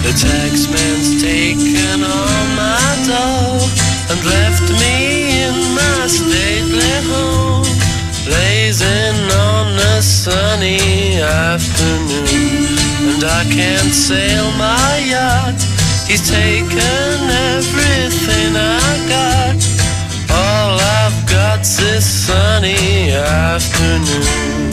The taxman's taken all my dough and left me in my stately home, blazing on a sunny afternoon. And I can't sail my yacht, he's taken everything I got. All I've got's this sunny afternoon.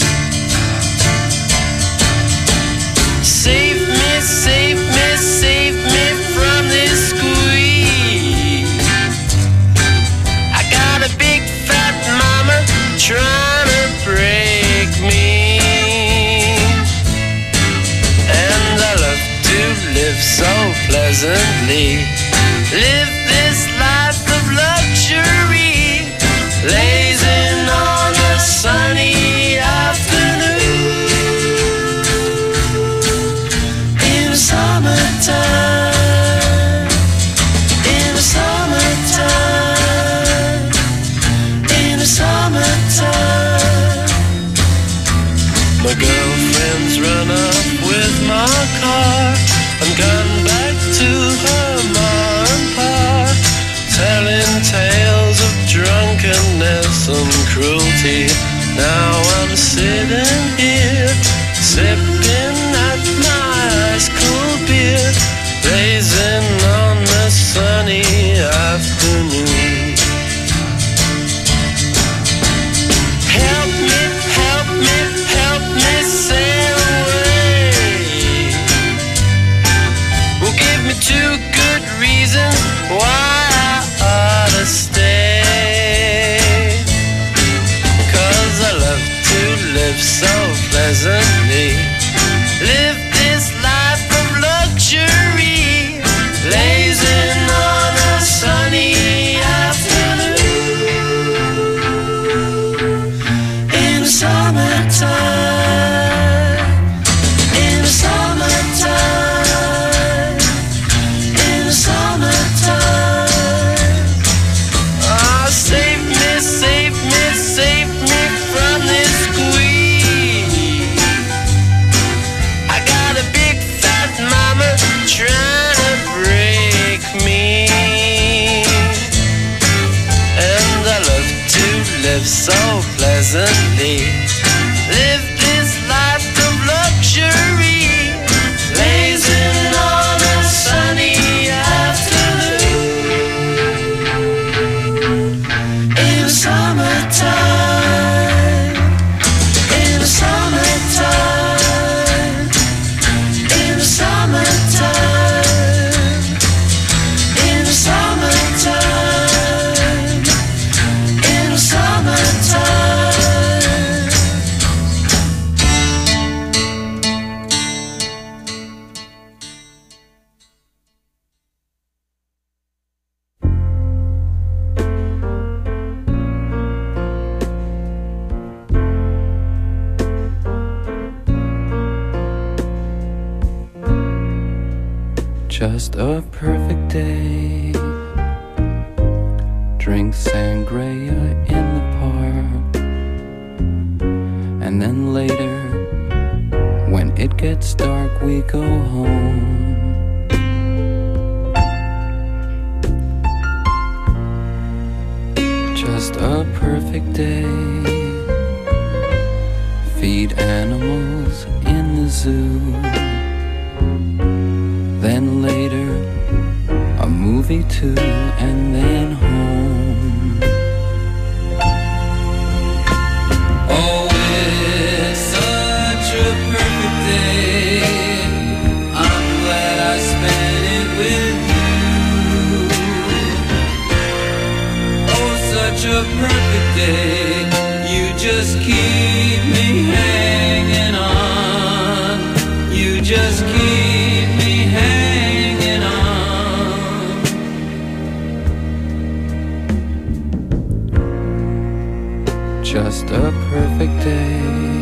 Save me, save me, save me from this squeeze. I got a big fat mama trying to break me, and I love to live so pleasantly. Live this life of luxury, blazing on a sunny afternoon. In the summertime, in the summertime, in the summertime. My girlfriend's run up with my car and gone back to her ma and pa, telling tales of drunkenness and cruelty. Now I'm sitting here, sipping at my ice cool beer, blazing on a sunny afternoon. Help me, help me, help me sail away. Well, give me 2 good reasons why I ought to stay. 'Cause I love to live so pleasantly. Live this life of luxury, blazing on a sunny afternoon. In the summertime, in the summertime, in the summertime. Oh, save me, save me, save me from this squeeze. I got a big fat mama trying to break me, and I love to live so pleasantly. Live this life of luxury, blazing on a sunny afternoon. In the summertime, in the summertime, in the summertime, in the summertime, in the summertime. Just a perfect day. Drink sangria in the park, and then later, when it gets dark, we go home. Just a perfect day. Feed animals in the zoo. Then later, a movie too, and then home. Oh, it's such a perfect day. I'm glad I spent it with you. Oh, such a perfect day. You just keep me hanging on. You just keep me hanging on. Just a perfect day.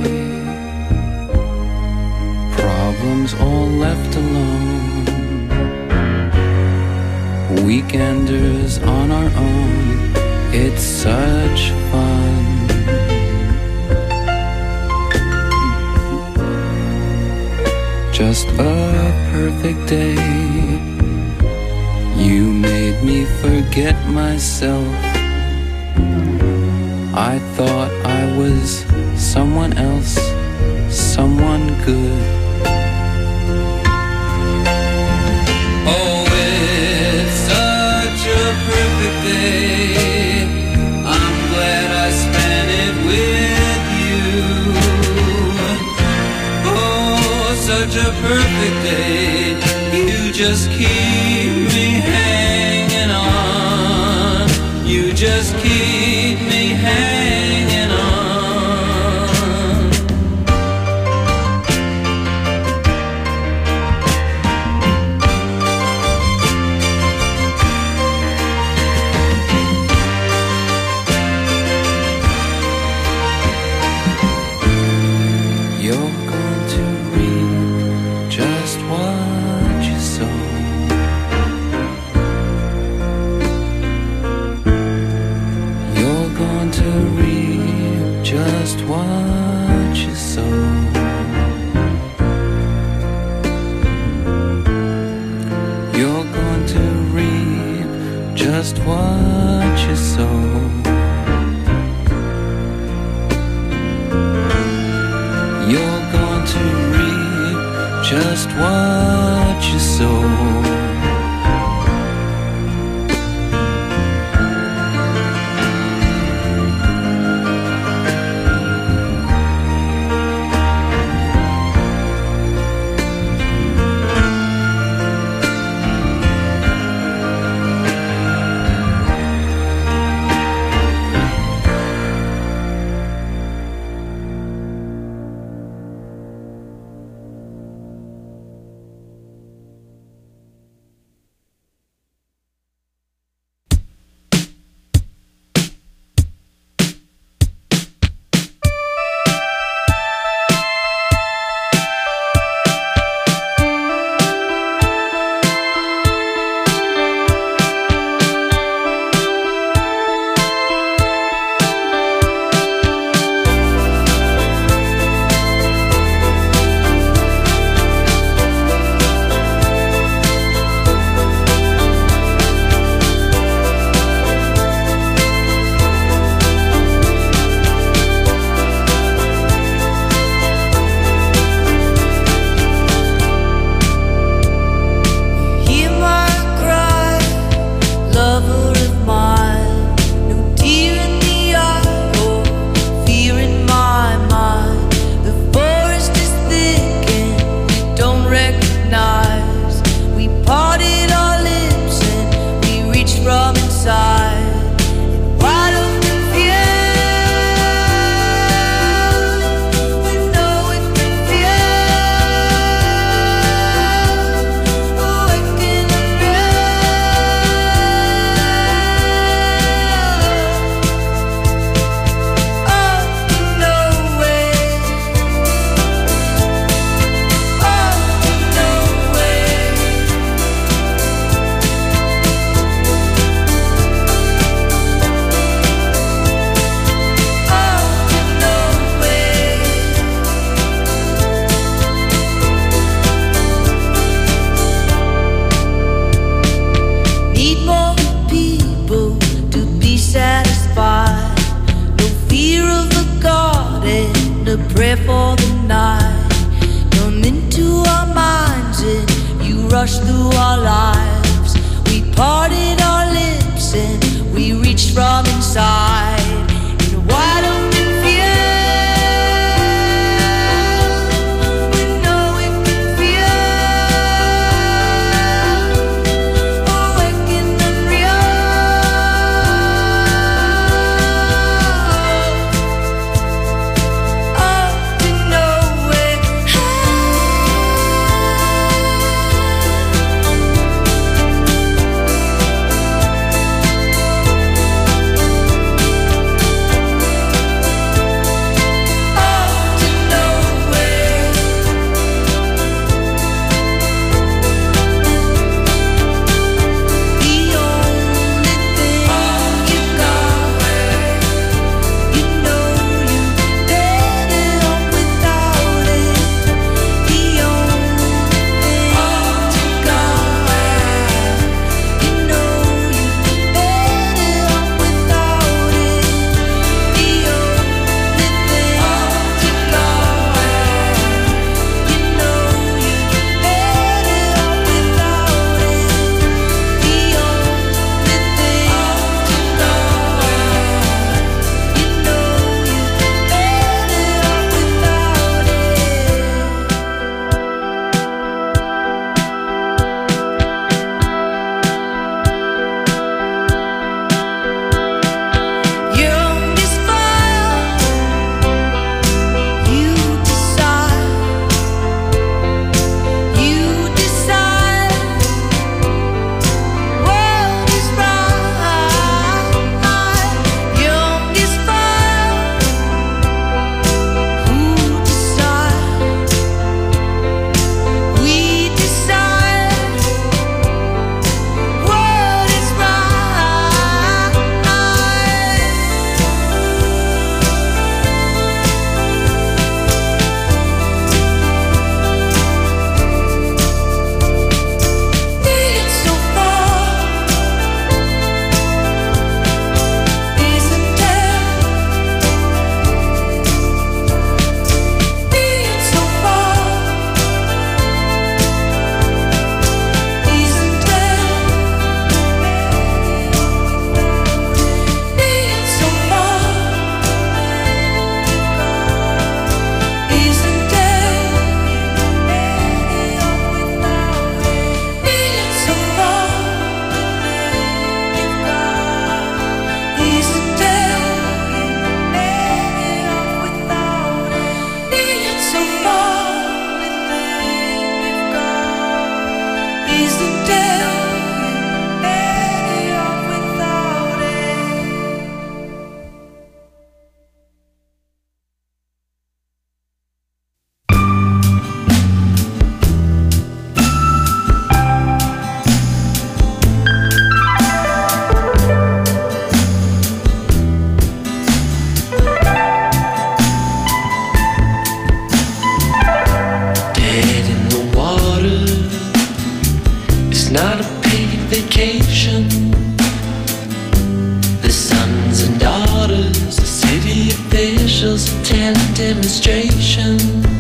Problems all left alone. Weekenders on our own. It's such fun. Just a perfect day. You made me forget myself. I thought I was someone else, someone good. Oh, it's such a perfect day. I'm glad I spent it with you. Oh, such a perfect day. You just keep me hanging on. You just keep me hanging on. You're going to reap just what you sow. You're going to reap just what you sow. You're going to reap just what you sow. You're going to reap just what you sow. prayer for the night. Come into our minds and you rush through our lives. We parted our lips and we reached from inside in a wide open field. We know it can feel awake and unreal. Up to nowhere. vacation. The sons and daughters of city officials attend demonstrations.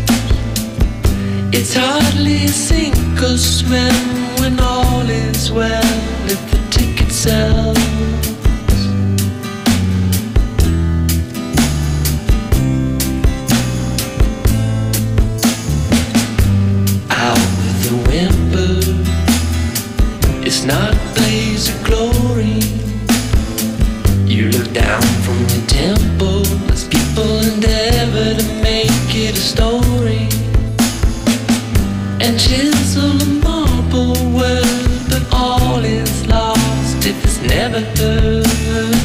It's hardly a sink or swim when all is well if the ticket sells. Out with the whimper, it's not a blaze of glory. You look down from your temple as people endeavor to make it a story and chisel a marble word, but all is lost if it's never heard.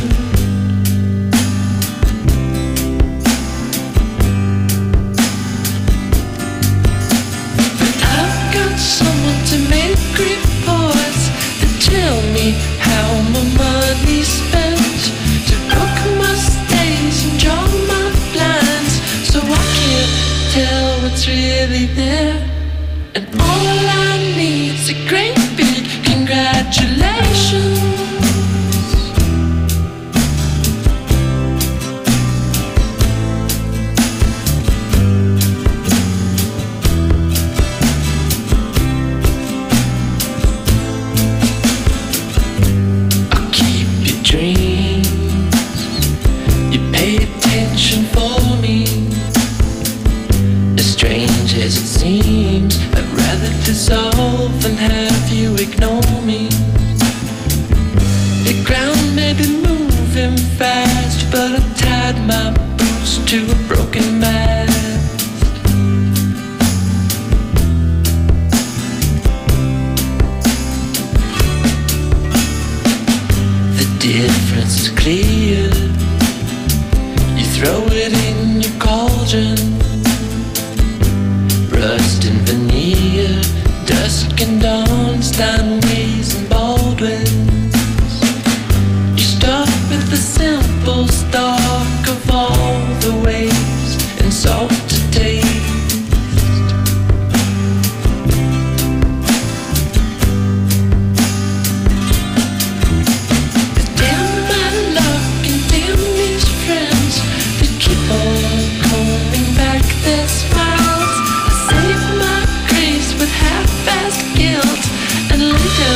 But I've got someone to make reports that tell me how my money's spent, to book my stays and draw my blinds, so I can't tell what's really there. And all I need's a great big congratulations. I'll keep your dreams, you pay attention for me. As strange as it seems, I'd rather dissolve than have you ignore me. The ground may be moving fast, but I tied my boots to a broken mast. The difference is clear. You throw it in your cauldron, rust and veneer, dusk and dawn, Steinways and Baldwins. You start with the simple stock of all the waste and salt to taste. Damn my luck and damn these friends that keep on coming back their smiles. I save my grace with half-assed guilt and later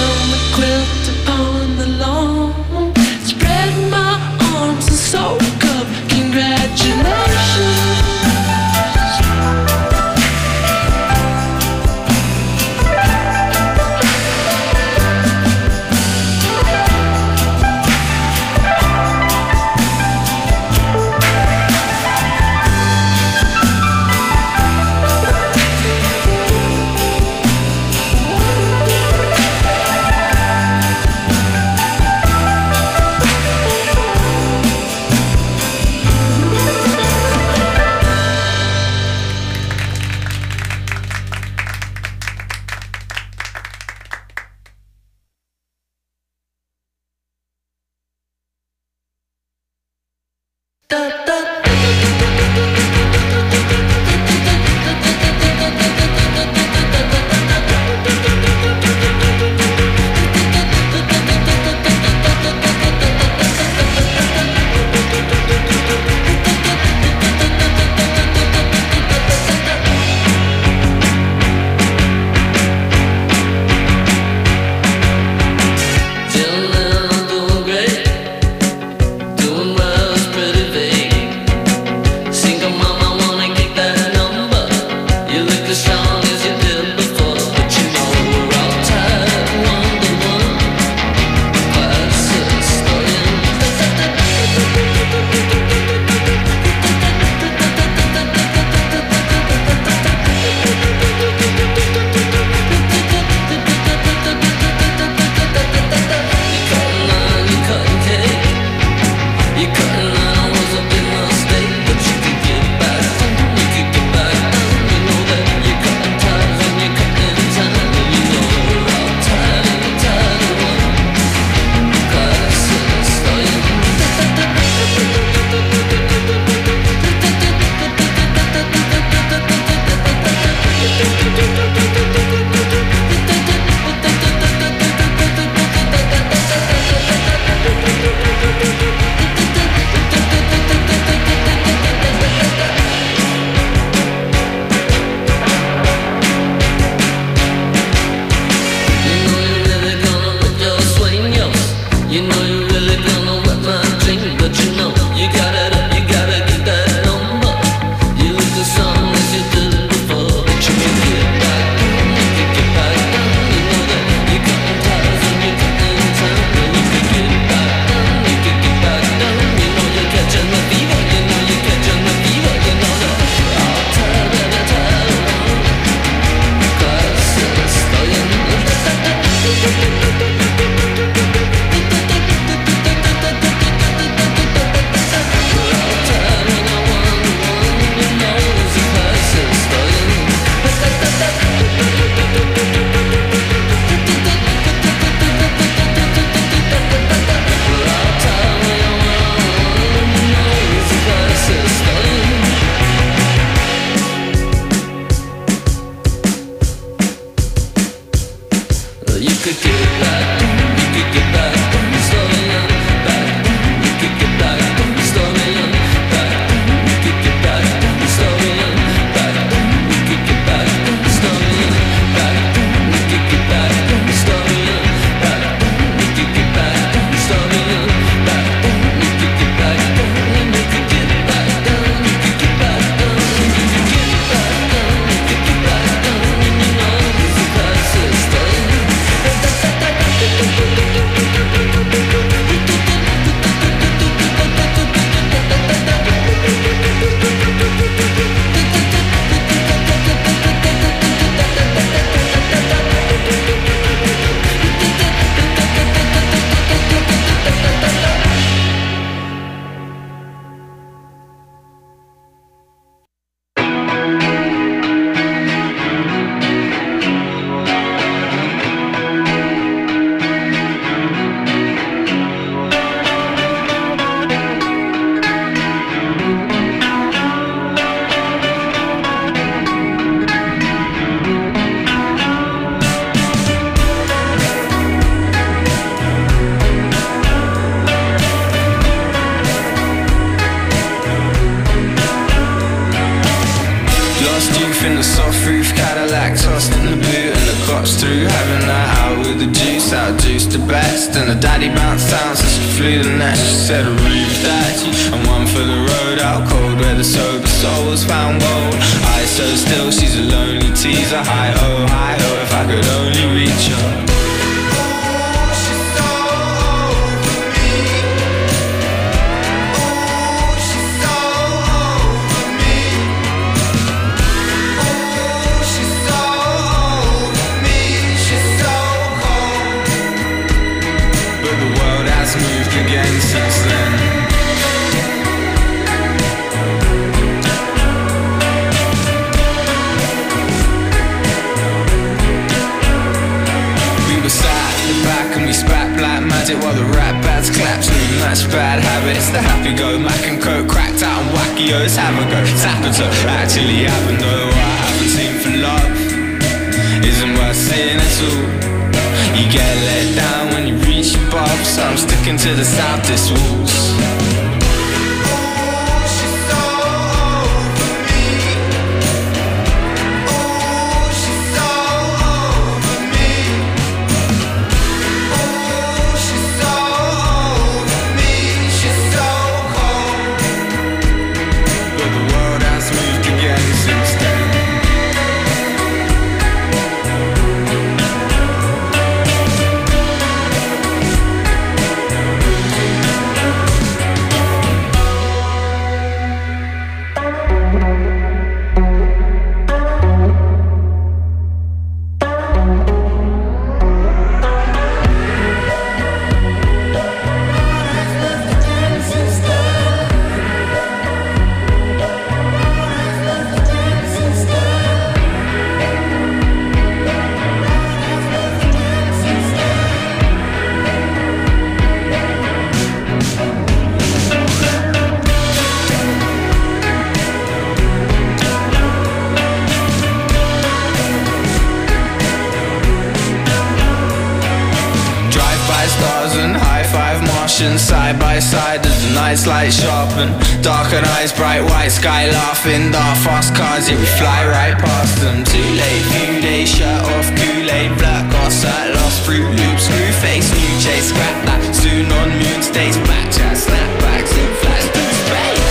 Side by side as the night's light sharpen, darkened eyes, bright white sky laughing, dark fast cars, yeah we fly right past them. Too late, few days, shut off Kool-Aid, black or sight, lost Fruit Loops, screw face, new chase, scrap that, soon on moon stays, back chat, snapbacks, and flash through space.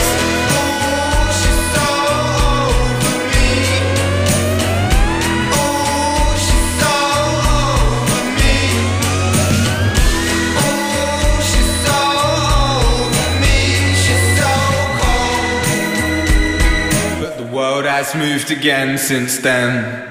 Has moved again since then.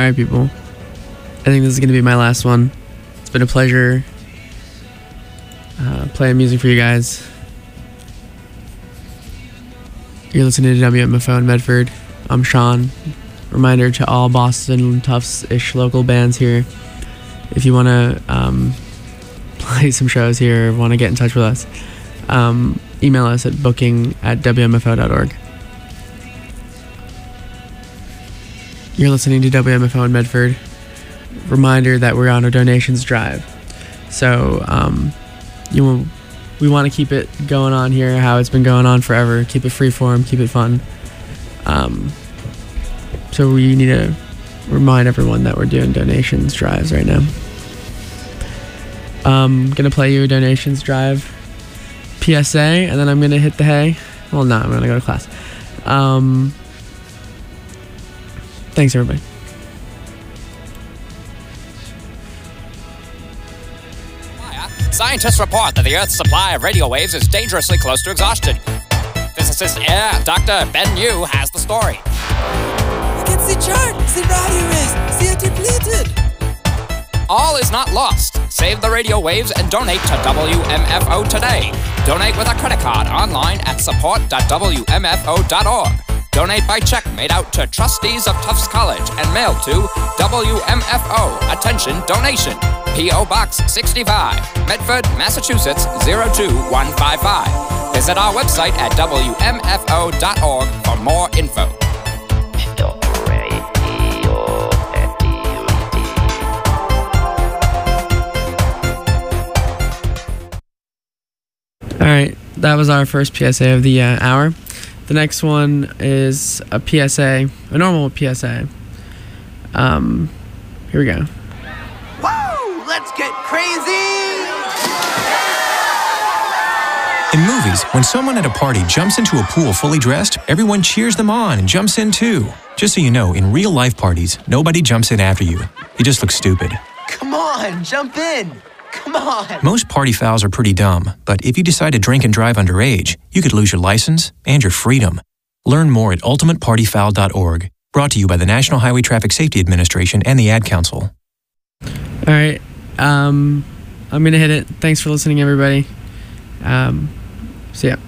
Alright, people. I think this is going to be my last one. It's been a pleasure playing music for you guys. You're listening to WMFO in Medford. I'm Sean. Reminder to all Boston Tufts-ish local bands here. If you want to play some shows here or want to get in touch with us, email us at booking@wmfo.org. You're listening to WMFO in Medford. Reminder that we're on a donations drive. So we want to keep it going on here how it's been going on forever. Keep it freeform, keep it fun. So we need to remind everyone that we're doing donations drives right now. I'm going to play you a donations drive PSA, and then I'm going to hit the hay. Well, no, I'm going to go to class. Thanks, everybody. Scientists report that the Earth's supply of radio waves is dangerously close to exhaustion. Physicist Dr. Ben Yu has the story. I can see chart, see radio waves, see it depleted. All is not lost. Save the radio waves and donate to WMFO today. Donate with a credit card online at support.wmfo.org. Donate by check made out to trustees of Tufts College and mailed to WMFO. Attention donation. P.O. Box 65, Medford, Massachusetts 02155. Visit our website at WMFO.org for more info. Alright, that was our first PSA of the hour. The next one is a PSA, a normal PSA. Here we go. Woo! Let's get crazy! In movies, when someone at a party jumps into a pool fully dressed, everyone cheers them on and jumps in too. Just so you know, in real life parties, nobody jumps in after you. You just look stupid. Come on, jump in! Come on! Most party fouls are pretty dumb, but if you decide to drink and drive underage, you could lose your license and your freedom. Learn more at ultimatepartyfoul.org. Brought to you by the National Highway Traffic Safety Administration and the Ad Council. All right. I'm going to hit it. Thanks for listening, everybody. See ya.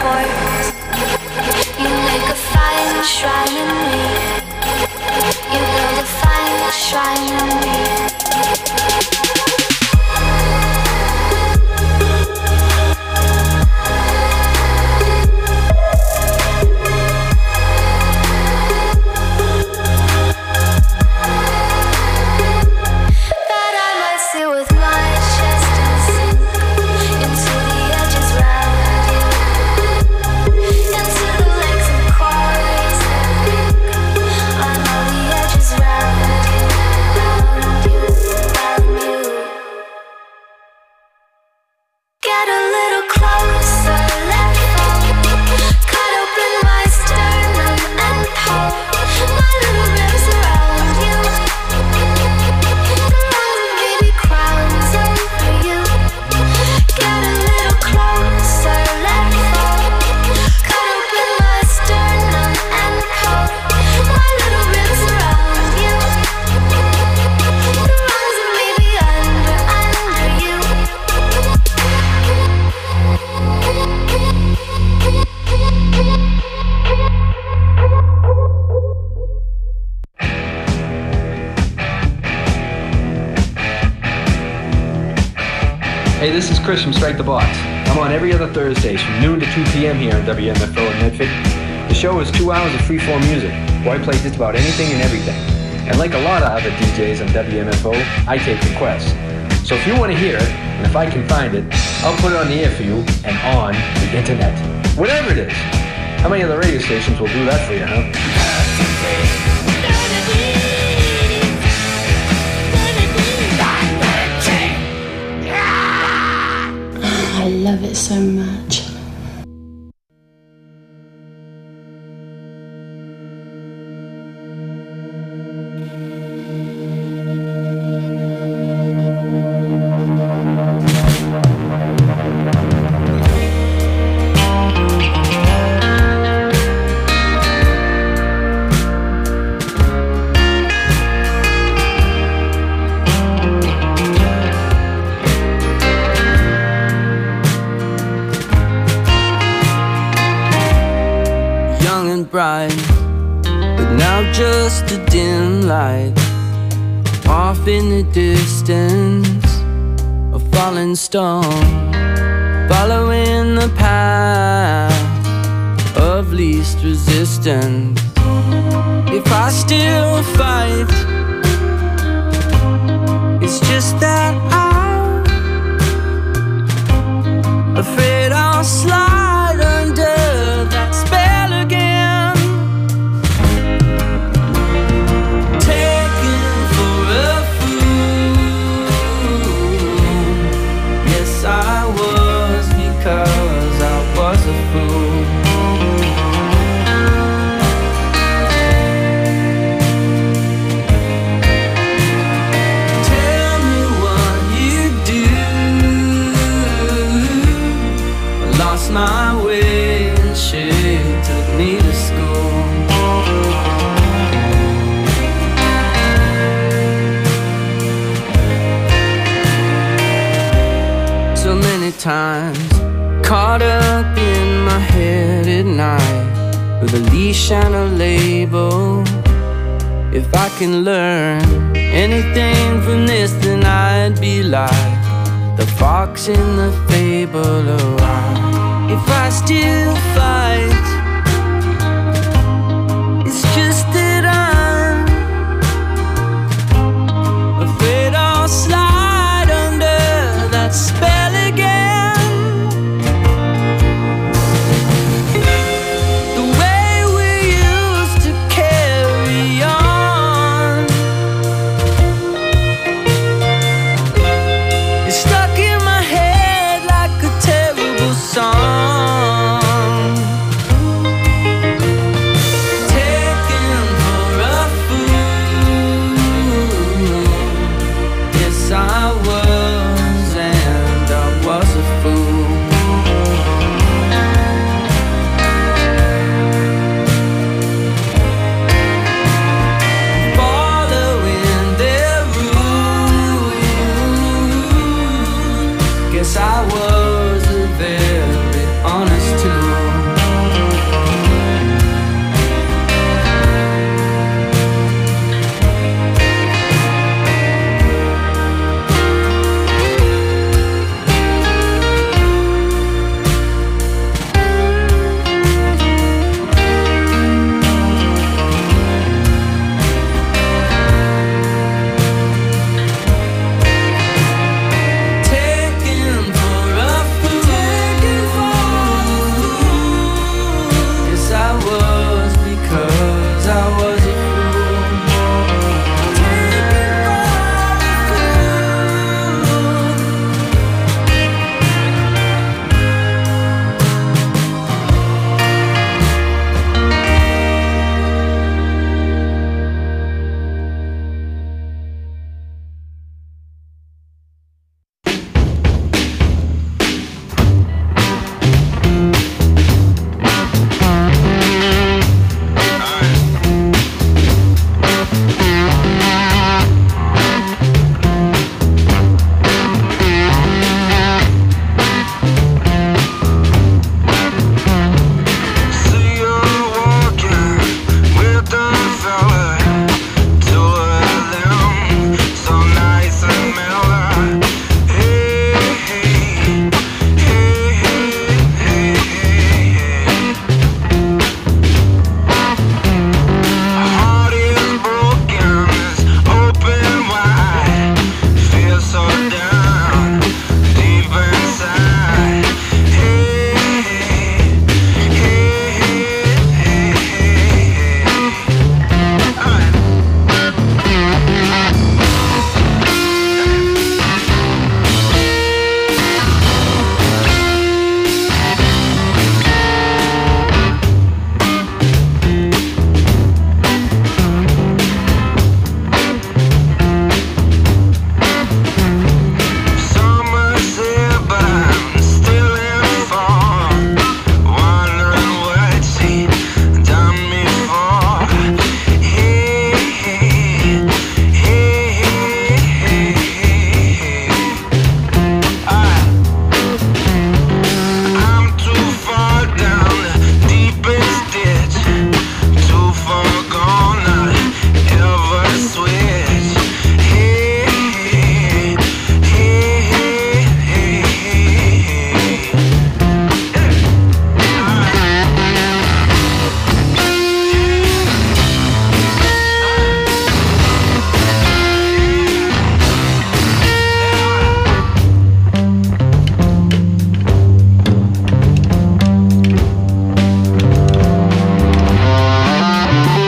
fort. You make a fine shrine in me. You build a fine shrine in me. Hey, this is Chris from Strike the Box. I'm on every other Thursdays from noon to 2 p.m. here on WMFO in Medford. The show is 2 hours of free-form music, where I play just about anything and everything. And like a lot of other DJs on WMFO, I take requests. So if you want to hear it, and if I can find it, I'll put it on the air for you and on the internet. Whatever it is. How many other radio stations will do that for you, huh? I love it so much. Bright, but now just a dim light. Off in the distance, a falling stone, following the path of least resistance. If I still fight, it's just that I'm afraid I'll slide under that spell again. My way and she took me to school. So many times caught up in my head at night with a leash and a label. If I can learn anything from this, then I'd be like the fox in the fable. If I still fight, it's just that I'm afraid I'll slide under that spell again. The way we used to carry on is stuck in my head like a terrible song.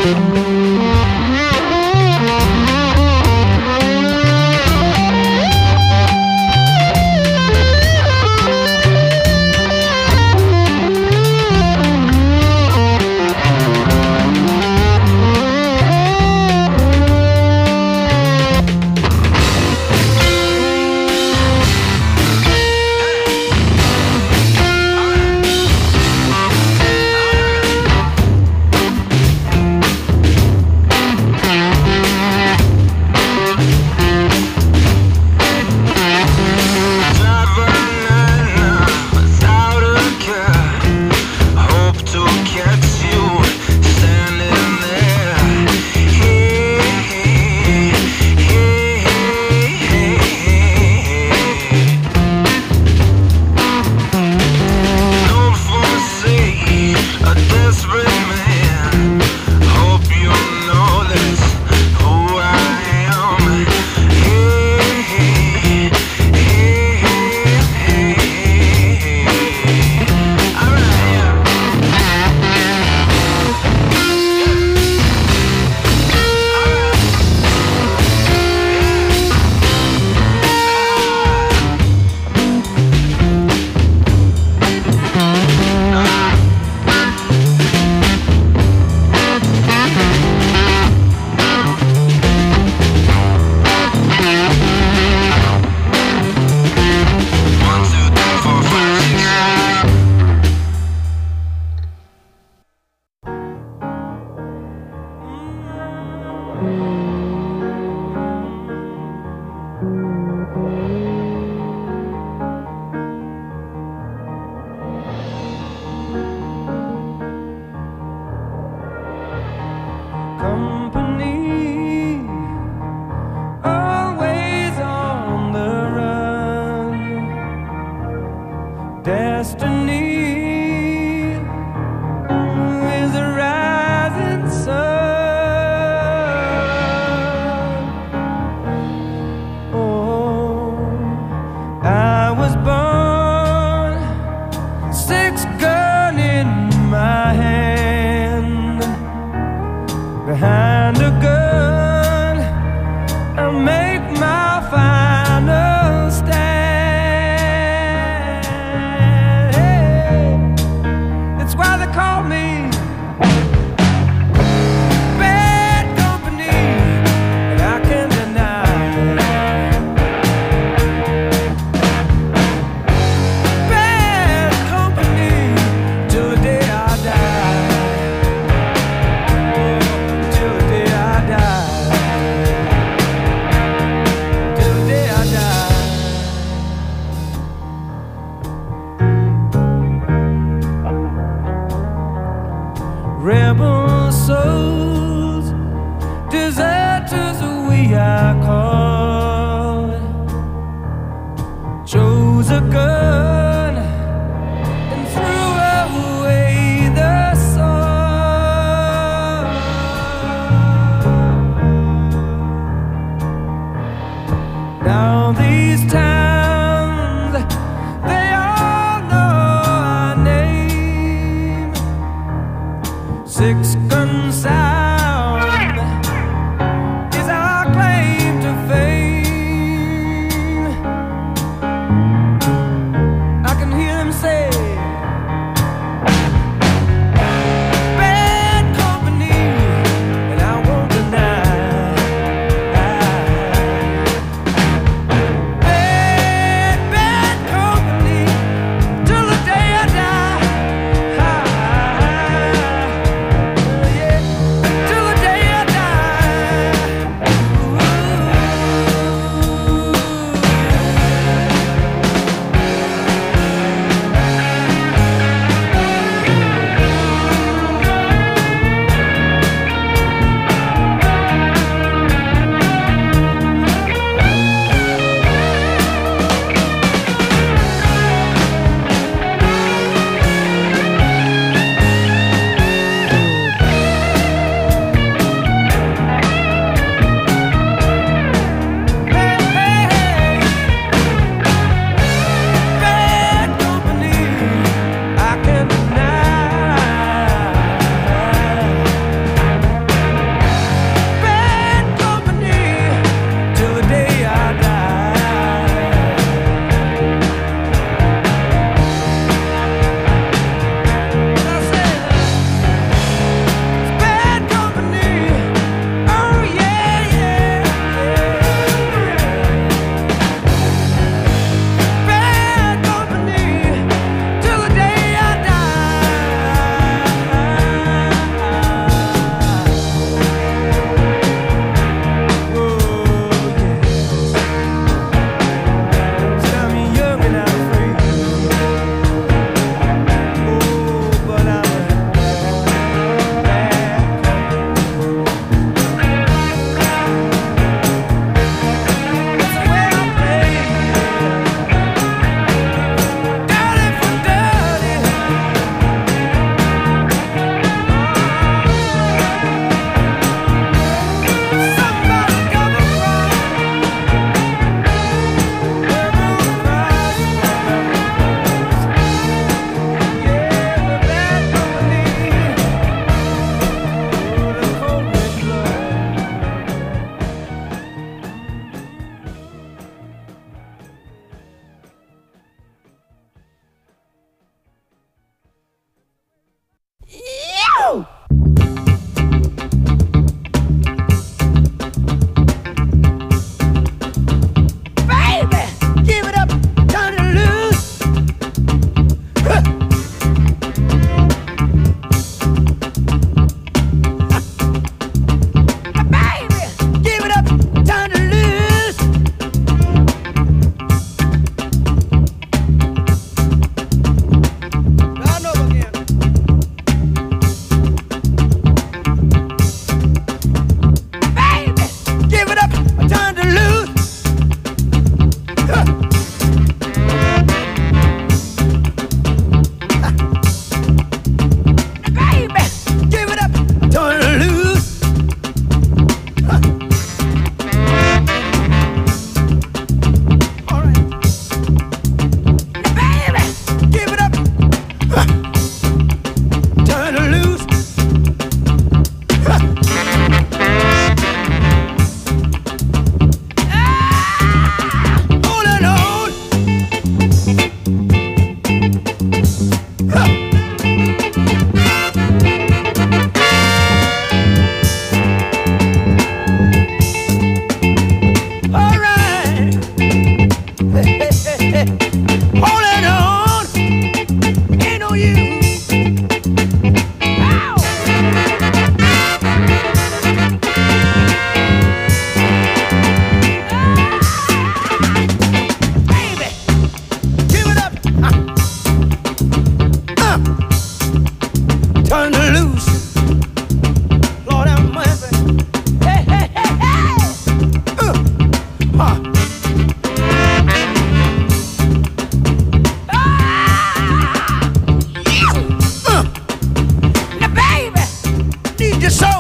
Till the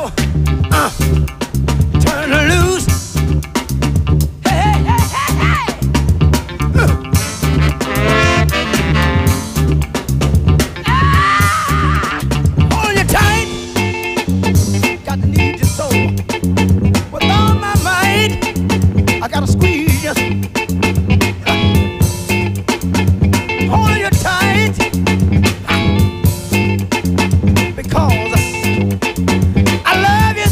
Turn loose.